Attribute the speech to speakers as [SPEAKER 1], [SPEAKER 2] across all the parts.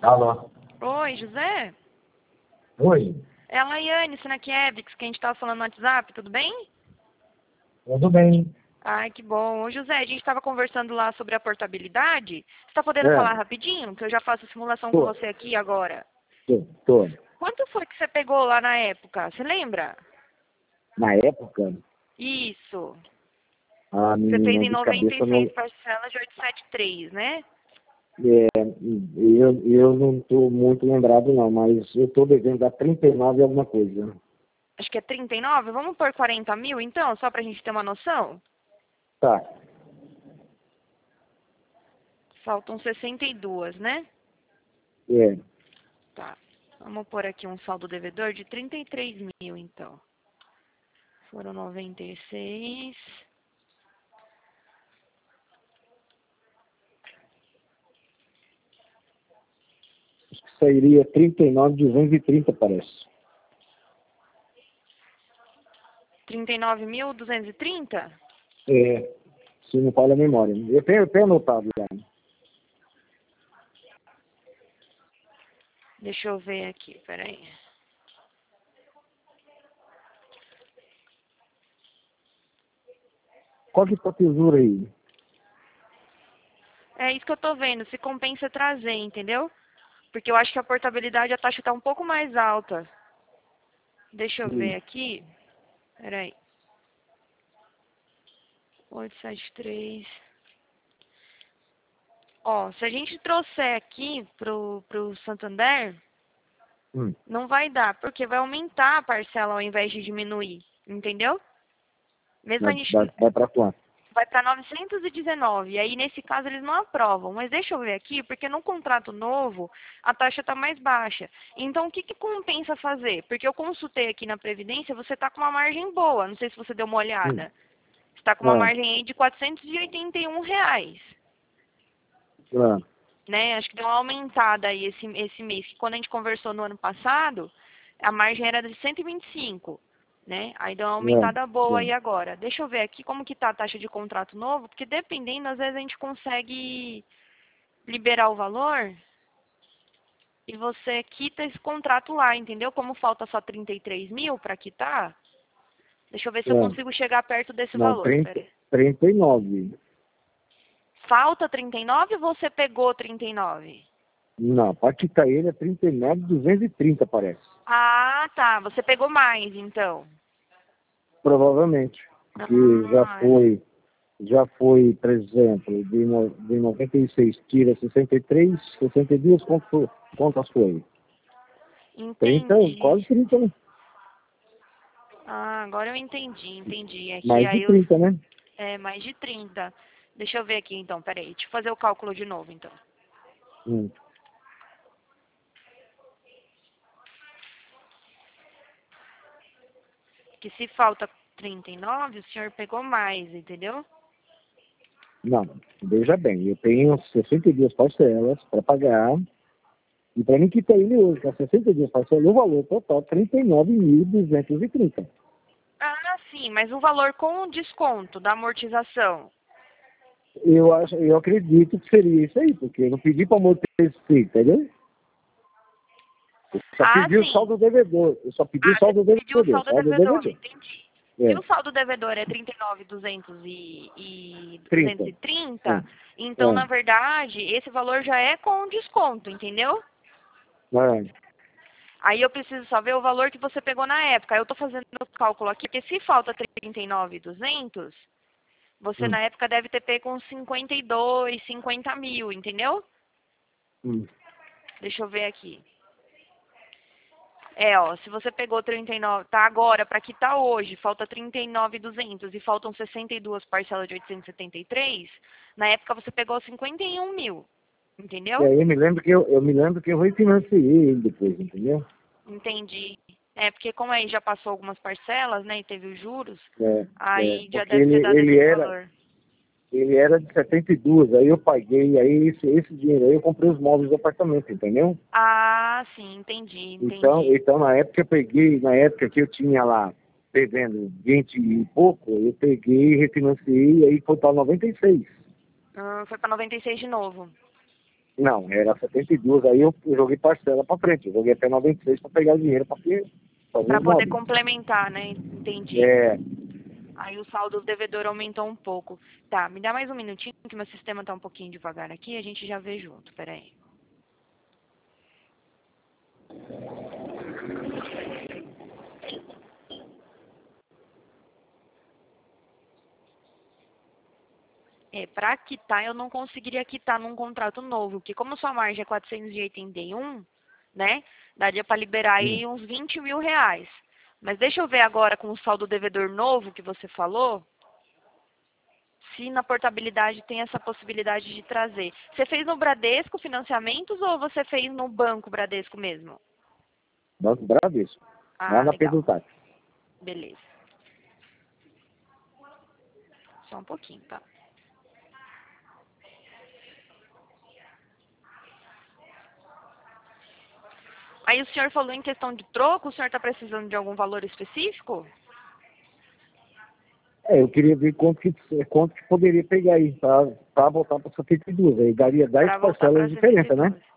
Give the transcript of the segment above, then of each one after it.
[SPEAKER 1] Alô?
[SPEAKER 2] Oi, José?
[SPEAKER 1] Oi,
[SPEAKER 2] É a Laiane Sinakiewicz, que a gente estava falando no WhatsApp, tudo bem?
[SPEAKER 1] tudo bem?
[SPEAKER 2] Ai, que bom. Ô, José, a gente estava conversando lá sobre a portabilidade. Você está podendo
[SPEAKER 1] É,
[SPEAKER 2] falar rapidinho? Que eu já faço a simulação com
[SPEAKER 1] tô,
[SPEAKER 2] você aqui agora.
[SPEAKER 1] tô.
[SPEAKER 2] Quanto foi que você pegou lá na época? Você lembra?
[SPEAKER 1] Na época,
[SPEAKER 2] Isso.
[SPEAKER 1] a
[SPEAKER 2] Você fez
[SPEAKER 1] menina
[SPEAKER 2] em
[SPEAKER 1] de cabeça
[SPEAKER 2] 96
[SPEAKER 1] não.
[SPEAKER 2] parcelas de 873, né?
[SPEAKER 1] Eu não estou muito lembrado, não, mas eu estou devendo a 39 alguma coisa.
[SPEAKER 2] Acho que é 39. Vamos por 40 mil, então, só para a gente ter uma noção?
[SPEAKER 1] Tá,
[SPEAKER 2] Faltam 62, né?
[SPEAKER 1] é.
[SPEAKER 2] Tá. Vamos pôr aqui um saldo devedor de 33 mil, então. Foram 96.
[SPEAKER 1] Acho que sairia 39.230, parece.
[SPEAKER 2] 39.230?
[SPEAKER 1] É, se não falha a memória. Eu tenho anotado lá.
[SPEAKER 2] Deixa eu ver aqui, peraí.
[SPEAKER 1] Qual que tá a tesoura aí?
[SPEAKER 2] É isso que eu tô vendo, se compensa trazer, entendeu? Porque eu acho que a portabilidade, a taxa tá um pouco mais alta. Deixa eu ver aqui. Peraí. 873. Ó, se a gente trouxer aqui pro Santander,
[SPEAKER 1] Hum,
[SPEAKER 2] não vai dar, porque vai aumentar a parcela ao invés de diminuir, entendeu? Mesmo a
[SPEAKER 1] vai,
[SPEAKER 2] gente
[SPEAKER 1] vai, vai para quanto?
[SPEAKER 2] vai para 919, e aí nesse caso eles não aprovam. Mas deixa eu ver aqui, porque no contrato novo a taxa está mais baixa. Então o que, que compensa fazer? Porque eu consultei aqui na Previdência, você está com uma margem boa, não sei se você deu uma
[SPEAKER 1] Hum,
[SPEAKER 2] olhada. Você está com uma
[SPEAKER 1] ah,
[SPEAKER 2] margem aí de R$ 481,
[SPEAKER 1] ah,
[SPEAKER 2] né? Acho que deu uma aumentada aí esse mês, que quando a gente conversou no ano passado, a margem era de 125, né? Aí deu uma
[SPEAKER 1] ah,
[SPEAKER 2] aumentada boa
[SPEAKER 1] ah.
[SPEAKER 2] aí agora. Deixa eu ver aqui como que tá a taxa de contrato novo, porque dependendo, às vezes a gente consegue liberar o valor e você quita esse contrato lá, entendeu? Como falta só 33 mil para quitar, deixa eu ver se eu
[SPEAKER 1] É.
[SPEAKER 2] consigo chegar perto desse
[SPEAKER 1] Não,
[SPEAKER 2] valor,
[SPEAKER 1] 30,
[SPEAKER 2] peraí.
[SPEAKER 1] 39.
[SPEAKER 2] Falta 39 ou você pegou 39?
[SPEAKER 1] Não, para quitar ele é 39.230, parece.
[SPEAKER 2] Ah, tá. Você pegou mais, então.
[SPEAKER 1] Provavelmente. Porque
[SPEAKER 2] Ah,
[SPEAKER 1] já foi, por exemplo, de 96 tira 63, 62, quantas foi? 30,
[SPEAKER 2] entendi.
[SPEAKER 1] quase 30, né?
[SPEAKER 2] Ah, agora eu entendi. É que
[SPEAKER 1] Mais de
[SPEAKER 2] aí os
[SPEAKER 1] 30, né?
[SPEAKER 2] é mais de 30. Deixa eu ver aqui então, peraí. Deixa eu fazer o cálculo de novo então.
[SPEAKER 1] Hum.
[SPEAKER 2] Que se falta 39, o senhor pegou mais, entendeu?
[SPEAKER 1] Não, veja bem, eu tenho 62 parcelas para pagar, e para mim quitar ele hoje, com 62 parcelas, o valor total 39.230.
[SPEAKER 2] Ah, sim, mas o valor com o desconto da amortização.
[SPEAKER 1] Eu acredito que seria isso aí, porque eu não pedi para amortecer, entendeu? Eu só
[SPEAKER 2] Ah,
[SPEAKER 1] pedi o
[SPEAKER 2] sim.
[SPEAKER 1] saldo devedor. Eu só pedi o
[SPEAKER 2] Ah, você
[SPEAKER 1] saldo
[SPEAKER 2] pediu o
[SPEAKER 1] devedor,
[SPEAKER 2] saldo
[SPEAKER 1] saldo
[SPEAKER 2] devedor,
[SPEAKER 1] devedor.
[SPEAKER 2] entendi. Se
[SPEAKER 1] É,
[SPEAKER 2] o saldo devedor é 39.200 e
[SPEAKER 1] 30.
[SPEAKER 2] 230,
[SPEAKER 1] É,
[SPEAKER 2] então, na verdade, esse valor já é com desconto, entendeu?
[SPEAKER 1] é,
[SPEAKER 2] Aí eu preciso só ver o valor que você pegou na época. Eu estou fazendo o cálculo aqui, porque se falta 39.200, você
[SPEAKER 1] hum,
[SPEAKER 2] na época deve ter pego uns 52, 50 mil, entendeu?
[SPEAKER 1] hum.
[SPEAKER 2] Deixa eu ver aqui. É, ó, se você pegou 39, tá agora, para quitar hoje, falta 39.200 e faltam 62 parcelas de 873, na época você pegou 51 mil,
[SPEAKER 1] E
[SPEAKER 2] entendeu?
[SPEAKER 1] aí eu me lembro que eu refinanciei ele depois, entendeu?
[SPEAKER 2] Entendi. É, porque como aí já passou algumas parcelas, né, e teve os juros, aí já
[SPEAKER 1] Porque
[SPEAKER 2] deve ter dado esse valor.
[SPEAKER 1] ele era de 72, aí eu paguei, aí esse dinheiro aí eu comprei os móveis do apartamento, entendeu?
[SPEAKER 2] Ah, sim, entendi.
[SPEAKER 1] Então na época eu peguei, na época que eu tinha lá devendo 20 e pouco, eu peguei, refinanciei, aí foi para 96.
[SPEAKER 2] Foi para 96 de novo.
[SPEAKER 1] Não, era 72, aí eu joguei parcela para frente. Eu joguei até 96 para pegar o dinheiro para fazer
[SPEAKER 2] Para
[SPEAKER 1] os
[SPEAKER 2] poder
[SPEAKER 1] móveis.
[SPEAKER 2] complementar, né? Entendi.
[SPEAKER 1] É,
[SPEAKER 2] Aí o saldo do devedor aumentou um pouco. Tá, me dá mais um minutinho que meu sistema tá um pouquinho devagar aqui, a gente já vê junto, peraí. Para quitar, eu não conseguiria quitar num contrato novo, porque como sua margem é 481, né, daria para liberar aí uns 20 mil reais. Mas deixa eu ver agora com o saldo devedor novo que você falou, se na portabilidade tem essa possibilidade de trazer. Você fez no Bradesco financiamentos ou você fez no Banco Bradesco mesmo?
[SPEAKER 1] Banco Bradesco. Lá
[SPEAKER 2] Ah,
[SPEAKER 1] na
[SPEAKER 2] legal.
[SPEAKER 1] Pedro Táxi.
[SPEAKER 2] Beleza. Só um pouquinho, tá? Aí o senhor falou em questão de troco, o senhor está precisando de algum valor específico?
[SPEAKER 1] Eu queria ver quanto que poderia pegar aí para voltar para 72. Aí daria 10
[SPEAKER 2] Para voltar
[SPEAKER 1] parcelas
[SPEAKER 2] para
[SPEAKER 1] de diferença, né?
[SPEAKER 2] 72.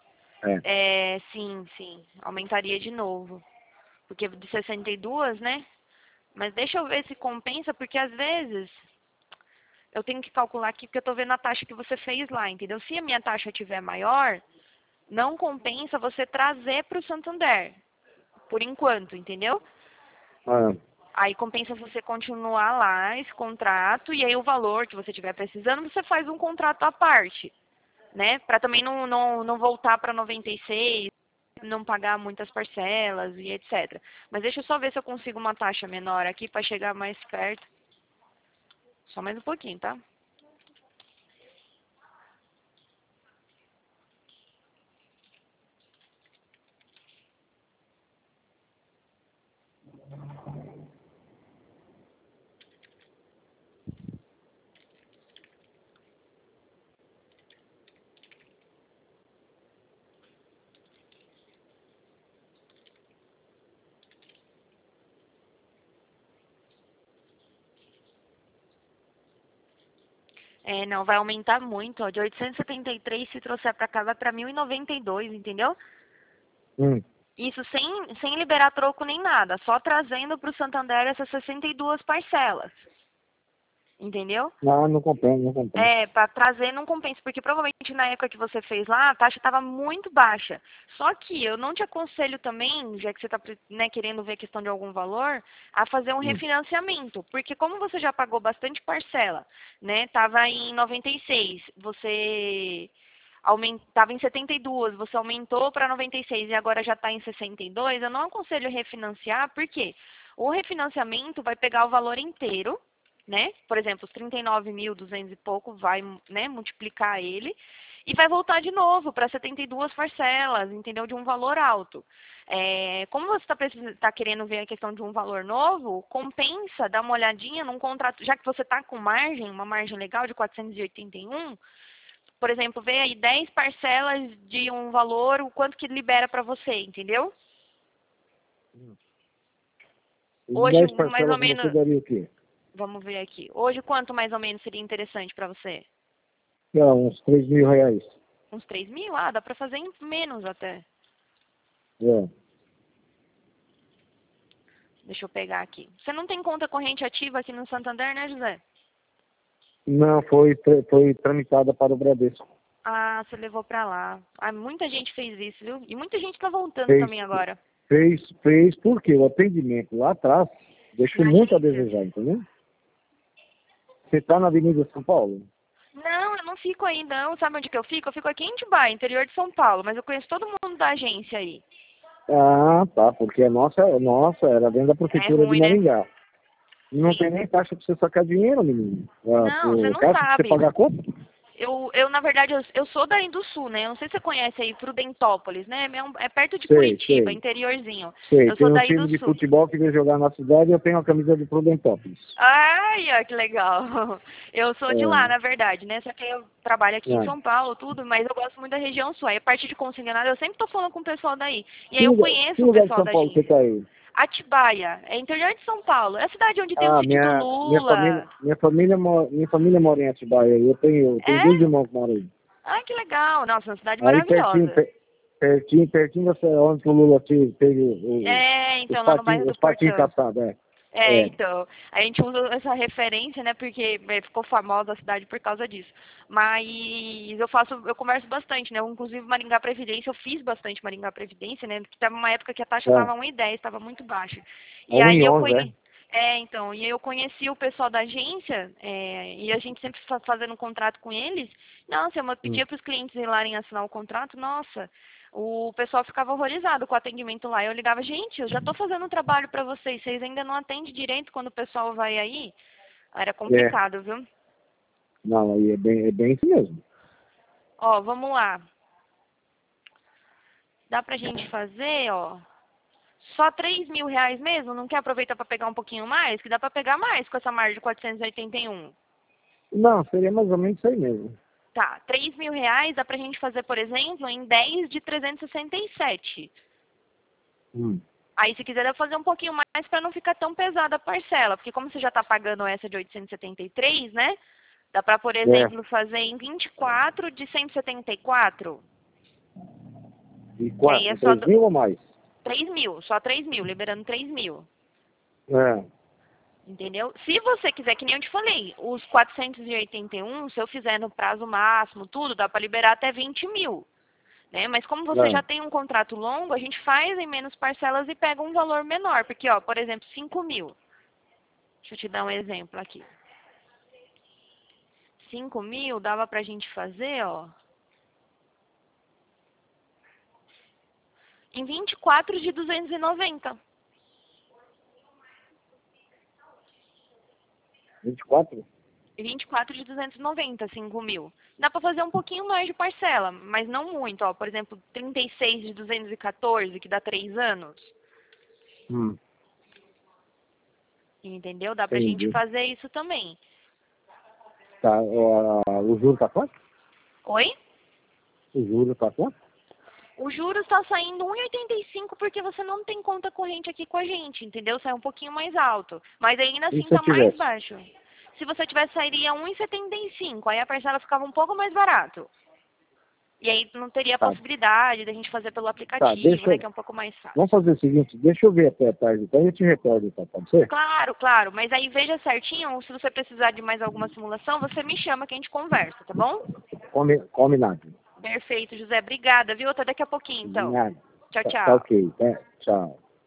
[SPEAKER 2] Sim, sim. Aumentaria de novo. Porque de 62, né? Mas deixa eu ver se compensa, porque às vezes eu tenho que calcular aqui, porque eu estou vendo a taxa que você fez lá, entendeu? Se a minha taxa estiver maior, não compensa você trazer para o Santander, por enquanto, entendeu?
[SPEAKER 1] Ah,
[SPEAKER 2] Aí compensa você continuar lá esse contrato, e aí o valor que você estiver precisando, você faz um contrato à parte, né? Para também não voltar para 96, não pagar muitas parcelas e etc. Mas deixa eu só ver se eu consigo uma taxa menor aqui para chegar mais perto. Só mais um pouquinho, tá? Não, vai aumentar muito, ó. De 873, se trouxer para cá, vai para 1.092, entendeu?
[SPEAKER 1] hum.
[SPEAKER 2] Isso sem liberar troco nem nada, só trazendo para o Santander essas 62 parcelas, entendeu?
[SPEAKER 1] Não compensa, não compensa.
[SPEAKER 2] Para trazer não compensa, porque provavelmente na época que você fez lá, a taxa estava muito baixa. Só que eu não te aconselho também, já que você está querendo ver a questão de algum valor, a fazer um refinanciamento. Porque como você já pagou bastante parcela, né? Estava em 96, você estava em 72, você aumentou para 96 e agora já está em 62, eu não aconselho refinanciar, porque o refinanciamento vai pegar o valor inteiro, né? Por exemplo, os 39.200 e pouco vai, né, multiplicar ele e vai voltar de novo para 72 parcelas, entendeu? De um valor alto. Como você está querendo ver a questão de um valor novo, compensa dar uma olhadinha num contrato, já que você está com margem, uma margem legal de 481, por exemplo, vê aí 10 parcelas de um valor, o quanto que libera para você, entendeu?
[SPEAKER 1] E de
[SPEAKER 2] Hoje,
[SPEAKER 1] 10
[SPEAKER 2] mais ou
[SPEAKER 1] parcelas você
[SPEAKER 2] menos,
[SPEAKER 1] daria o quê?
[SPEAKER 2] vamos ver aqui. Hoje, quanto mais ou menos seria interessante para você?
[SPEAKER 1] Uns 3 mil reais.
[SPEAKER 2] Uns 3 mil? Ah, dá para fazer em menos até.
[SPEAKER 1] É.
[SPEAKER 2] Deixa eu pegar aqui. Você não tem conta corrente ativa aqui no Santander, né, José?
[SPEAKER 1] Não, foi tramitada para o Bradesco.
[SPEAKER 2] Ah, você levou para lá. Ah, muita gente fez isso, viu? E muita gente tá voltando
[SPEAKER 1] Fez,
[SPEAKER 2] também agora.
[SPEAKER 1] fez porque o atendimento lá atrás deixou
[SPEAKER 2] Na
[SPEAKER 1] muito a
[SPEAKER 2] agência?
[SPEAKER 1] desejar, entendeu? Você está na Avenida São Paulo?
[SPEAKER 2] Não, eu não fico aí, não. Sabe onde que eu fico? Eu fico aqui em Atibaia, interior de São Paulo. Mas eu conheço todo mundo da agência aí.
[SPEAKER 1] Ah, tá, porque a nossa era dentro da
[SPEAKER 2] É
[SPEAKER 1] prefeitura de
[SPEAKER 2] ruim, né?
[SPEAKER 1] Maringá. Não tem
[SPEAKER 2] Sim.
[SPEAKER 1] nem taxa para você sacar dinheiro, menino.
[SPEAKER 2] Não, você não
[SPEAKER 1] Taxa para você
[SPEAKER 2] sabe.
[SPEAKER 1] pagar a conta?
[SPEAKER 2] Na verdade, eu sou daí do sul, né? Eu não sei se você conhece aí Prudentópolis, né? É perto de
[SPEAKER 1] Sei,
[SPEAKER 2] Curitiba,
[SPEAKER 1] sei,
[SPEAKER 2] interiorzinho.
[SPEAKER 1] sei.
[SPEAKER 2] Eu sou
[SPEAKER 1] Tem um
[SPEAKER 2] daí
[SPEAKER 1] time
[SPEAKER 2] do
[SPEAKER 1] de
[SPEAKER 2] sul.
[SPEAKER 1] futebol que veio jogar na cidade e eu tenho a camisa de Prudentópolis.
[SPEAKER 2] Ai, ó, que legal. Eu sou de lá,
[SPEAKER 1] É,
[SPEAKER 2] na verdade, né? Só que eu trabalho aqui em
[SPEAKER 1] é.
[SPEAKER 2] São Paulo, tudo, mas eu gosto muito da região sul. Aí, a partir de Consignado, eu sempre tô falando com o pessoal daí. E aí eu
[SPEAKER 1] Que
[SPEAKER 2] conheço o
[SPEAKER 1] lugar de
[SPEAKER 2] pessoal
[SPEAKER 1] São
[SPEAKER 2] da
[SPEAKER 1] Paulo você
[SPEAKER 2] agência.
[SPEAKER 1] está aí?
[SPEAKER 2] Atibaia, é interior de São Paulo. É a cidade onde tem o
[SPEAKER 1] Ah,
[SPEAKER 2] sítio do
[SPEAKER 1] minha família,
[SPEAKER 2] Lula.
[SPEAKER 1] minha família mora em Atibaia. Eu tenho dois
[SPEAKER 2] É?
[SPEAKER 1] irmãos que moram aí.
[SPEAKER 2] Ah, que legal. Nossa, uma cidade
[SPEAKER 1] Aí
[SPEAKER 2] maravilhosa.
[SPEAKER 1] pertinho você, onde o Lula teve
[SPEAKER 2] Então, lá no bairro do
[SPEAKER 1] os patinhos
[SPEAKER 2] Portão.
[SPEAKER 1] caçados, é.
[SPEAKER 2] Então, a gente usa essa referência, né, porque ficou famosa a cidade por causa disso. Mas eu converso bastante, né, inclusive Maringá Previdência, eu fiz bastante Maringá Previdência, né, que tava uma época que a taxa
[SPEAKER 1] É.
[SPEAKER 2] estava 1,10, estava muito baixa.
[SPEAKER 1] A
[SPEAKER 2] E aí eu
[SPEAKER 1] 1,11,
[SPEAKER 2] conheci, então, e aí eu conheci o pessoal da agência, e a gente sempre fazendo um contrato com eles. Nossa, eu pedia para os clientes ir lá assinar o contrato, nossa, o pessoal ficava horrorizado com o atendimento lá. Eu ligava, gente, eu já estou fazendo um trabalho para vocês, vocês ainda não atendem direito quando o pessoal vai aí? Era
[SPEAKER 1] É.
[SPEAKER 2] complicado, viu?
[SPEAKER 1] Não, aí é bem isso mesmo.
[SPEAKER 2] Ó, vamos lá. Dá pra gente fazer, ó, só R$ 3.000 mesmo? Não quer aproveitar para pegar um pouquinho mais? Que dá para pegar mais com essa margem de 481.
[SPEAKER 1] Não, seria mais ou menos isso aí mesmo.
[SPEAKER 2] Tá, R$ 3.000 dá pra gente fazer, por exemplo, em 10 de 367. Aí, se quiser, dá pra fazer um pouquinho mais para não ficar tão pesada a parcela. Porque como você já está pagando essa de 873, né? Dá para, por exemplo, fazer em 24 de 174.
[SPEAKER 1] E
[SPEAKER 2] Que aí é só
[SPEAKER 1] 3 mil ou mais?
[SPEAKER 2] 3.000, só 3.000, liberando 3.000.
[SPEAKER 1] É.
[SPEAKER 2] Entendeu? Se você quiser, que nem eu te falei, os 481, se eu fizer no prazo máximo, tudo, dá para liberar até 20.000. Né? Mas como você já tem um contrato longo, a gente faz em menos parcelas e pega um valor menor. Porque, ó, por exemplo, 5.000. Deixa eu te dar um exemplo aqui. 5.000 dava pra gente fazer, ó, em 24 de 290.
[SPEAKER 1] 24?
[SPEAKER 2] 24 de 290, 5.000. Dá pra fazer um pouquinho mais de parcela, mas não muito, ó. Por exemplo, 36 de 214, que dá 3 anos. Entendeu? Dá pra gente
[SPEAKER 1] Entendi.
[SPEAKER 2] fazer isso também.
[SPEAKER 1] Tá, o juro tá quanto?
[SPEAKER 2] Oi?
[SPEAKER 1] O juro tá quanto?
[SPEAKER 2] O juros está saindo 1,85 porque você não tem conta corrente aqui com a gente, entendeu? Sai um pouquinho mais alto. Mas ainda
[SPEAKER 1] E
[SPEAKER 2] assim
[SPEAKER 1] se eu
[SPEAKER 2] está mais
[SPEAKER 1] tivesse?
[SPEAKER 2] baixo. Se você tivesse, sairia 1,75. Aí a parcela ficava um pouco mais barato. E aí não teria a
[SPEAKER 1] Tá,
[SPEAKER 2] possibilidade da gente fazer pelo
[SPEAKER 1] tá,
[SPEAKER 2] aplicativo, né? Que é um pouco mais fácil.
[SPEAKER 1] vamos fazer o seguinte, deixa eu ver até a tarde, então eu te retorno, então, pode ser?
[SPEAKER 2] Claro, claro. Mas aí veja certinho, se você precisar de mais alguma simulação, você me chama que a gente conversa, tá bom?
[SPEAKER 1] Combinado.
[SPEAKER 2] Perfeito, José. Obrigada, viu? Até daqui a pouquinho, então.
[SPEAKER 1] Nada.
[SPEAKER 2] Tchau,
[SPEAKER 1] Tá
[SPEAKER 2] tchau.
[SPEAKER 1] ok, tá? Tchau.